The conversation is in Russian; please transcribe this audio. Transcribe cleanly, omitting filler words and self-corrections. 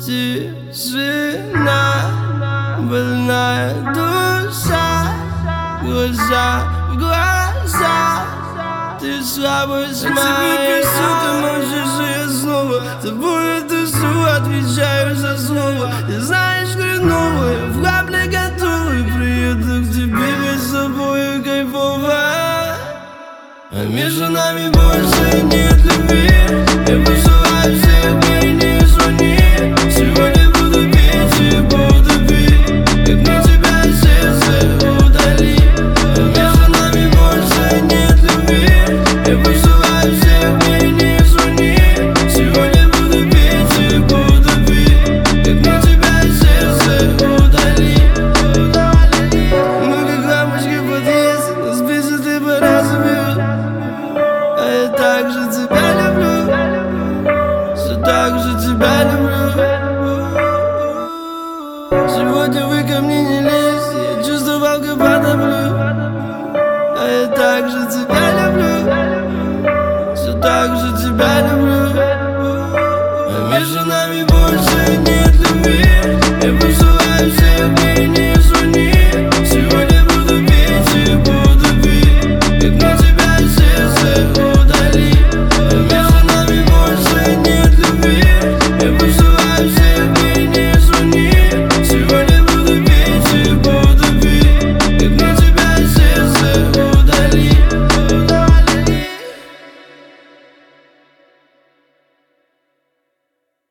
Тишина, больная душа, глаза в глаза. Ты слабость моя, пишу, ты молчишь, и я снова тобой тушу, отвечаю за слово. Ты знаешь, хреново, я в капле готовый, приеду к тебе, ведь с собой кайфово. А между нами больше нет любви. Я посылаю всех, мне не звони. Сегодня буду петь и буду пить, как мне тебя сердце удали. А между нами больше нет любви. Я посылаю всех, мне не звони. Сегодня буду петь и буду пить, как мне тебя сердце удали. Мы как лампочки в подъезде, нас бесит и по-разному. Я так же тебя люблю, все так же тебя люблю. Сегодня вы ко мне не лезьте, я чувствовал, как потоплю. А я так же тебя